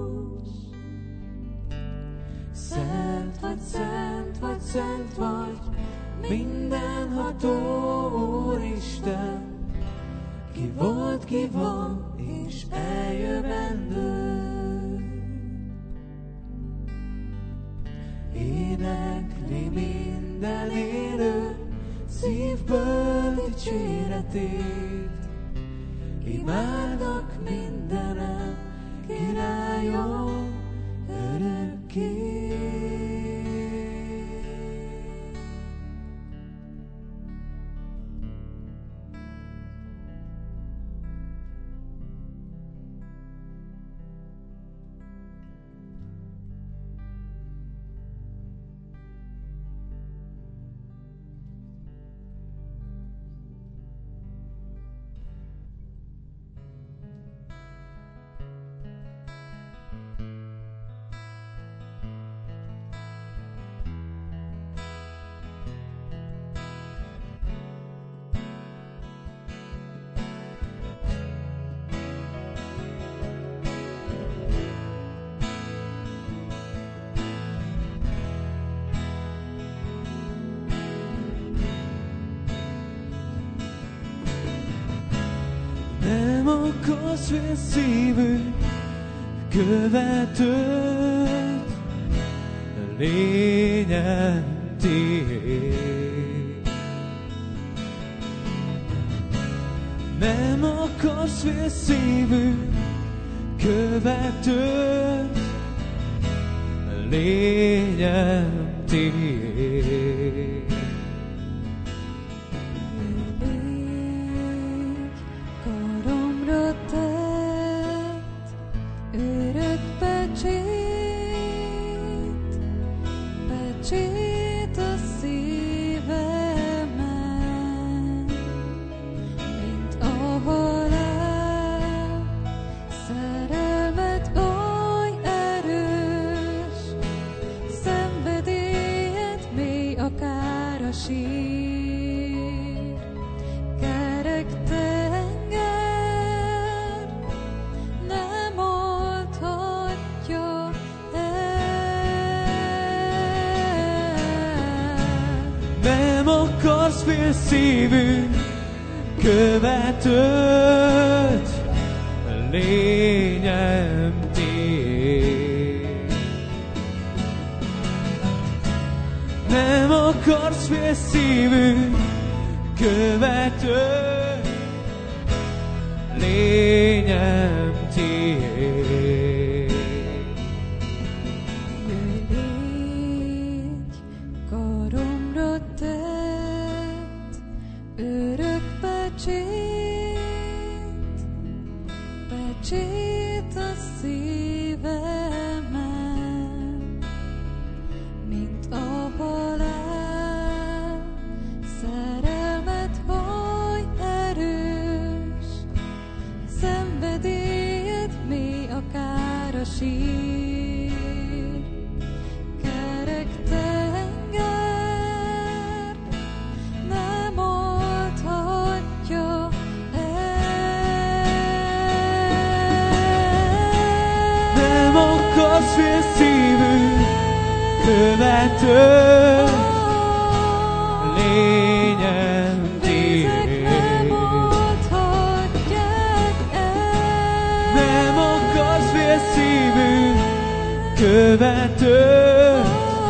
Speaker 2: Szent vagy, szent vagy, szent vagy, mindenható Úristen, ki volt, ki van, és eljövendő. Énekli minden élő, szívből dicséretét, imádlak mindenem, királyom, örökké. Nem akarsz félszívű követőt, lényed tiéd. Nem akarsz félszívű követőt, lényem tiéd.
Speaker 3: Légy karomra tett örök pecsét, pecsét a szívemen, mint a halál. Szerelmed oly erős, szenvedélyed mély, akár a sír. Kerek tenger nem oldhatja el.
Speaker 2: Nem akarsz félszívű követőt, lényem tiéd. Nem akarsz félszívű követőt, lényem tiéd.
Speaker 3: Légy karomra tett örök pecsét, pecsét a szívemen, mint a halál. Szerelmed oly erős, szenvedélyed mély, akár a sír. Kerek tenger nem oldhatja el.
Speaker 2: Nem akarsz félszívű követőt, lényem
Speaker 3: Vizek nem
Speaker 2: tiéd.
Speaker 3: oldhatják el.
Speaker 2: Nem akarsz félszívű követőt,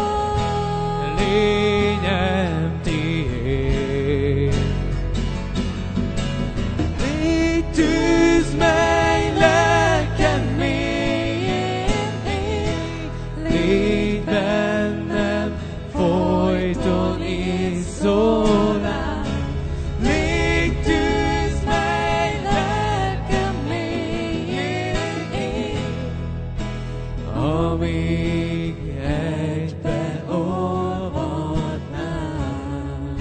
Speaker 2: lényem tiéd. Légy tűz, mely lelkem mélyén ég, légy bennem folyton izzódás. Légy tűz, mely lelkem mélyén ég, amíg egybe olvadnánk.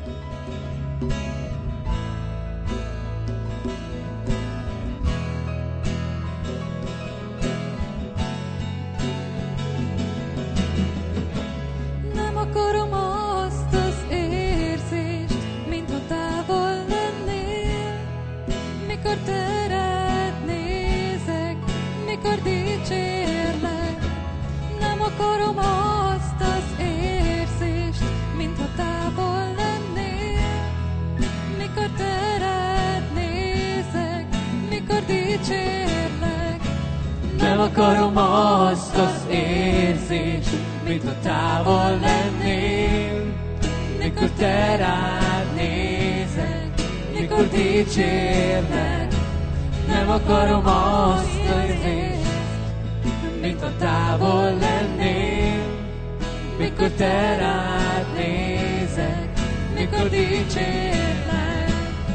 Speaker 3: Nem akarom azt az érzést, mintha távol lennél, mikor te rád nézek, mikor dicsérlek. Nem akarom azt az érzést, mintha távol lennél, mikor te rád nézek, mikor dicsérlek.
Speaker 2: Nem akarom azt az érzést, mint a távol lennél, mikor te rád nézek, mikor dicsérlek. Nem akarom azt az érzést, mint a távol lennél, mikor te rád nézek, mikor dicsérlek.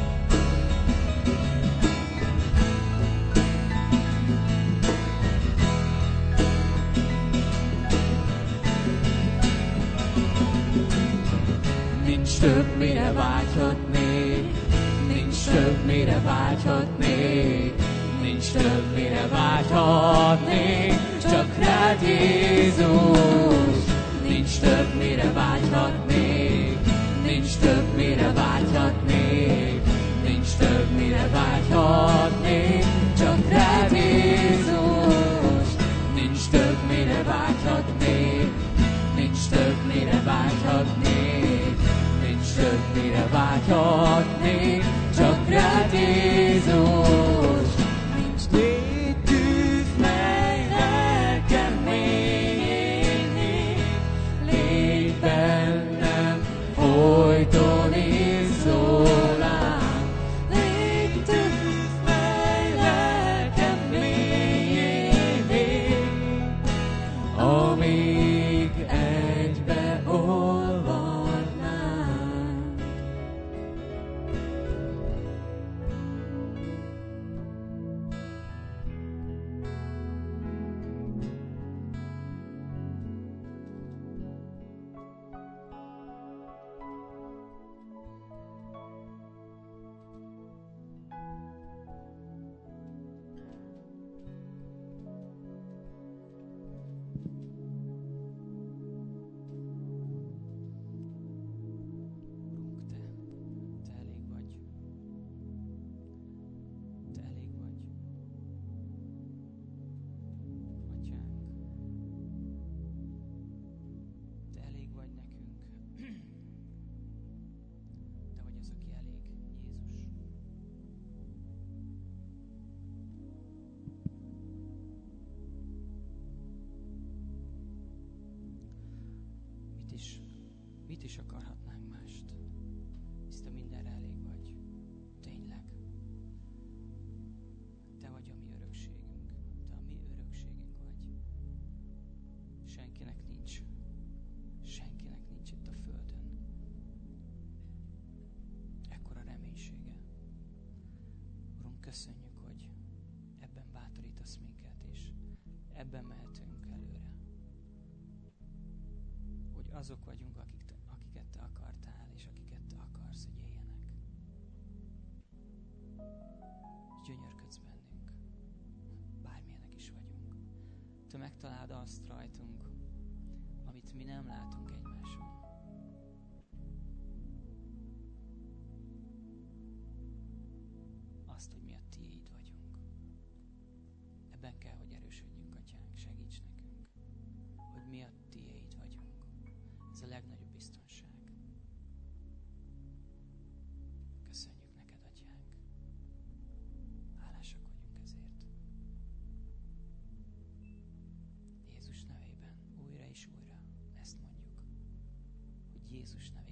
Speaker 2: Nincs több, mire vágyhatnék, nincs több, mire vágyhatnék, nincs több, mire vágyhatnék, csak rád Jézus. Nincs több, mire vágyhatnék, nincs több, mire vágyhatnék, nincs több, mire vágyhatnék, csak rád Jézus. Nincs több, mire vágyhatnék, nincs több, mire vágyhatnék, nincs több, mire vágyhatnék, csak rád Jézus. Légy tűz, mely lelkem mélyén ég, légy bennem folyton izzó láng. Légy
Speaker 1: köszönjük, hogy ebben bátorítasz minket, és ebben mehetünk előre. Hogy azok vagyunk, akiket te akartál, és akiket te akarsz, hogy éljenek. Gyönyörködsz bennünk, bármilyenek is vagyunk. Te megtaláld azt rajtunk, amit mi nem látunk egymáson. Azt, hogy mi a tiéd vagyunk. Ebben kell, hogy erősödjünk, Atyánk, segíts nekünk, hogy mi a tiéd vagyunk. Ez a legnagyobb biztonság. Köszönjük neked, Atyánk. Hálásak vagyunk ezért. Jézus nevében újra és újra ezt mondjuk, hogy Jézus nevében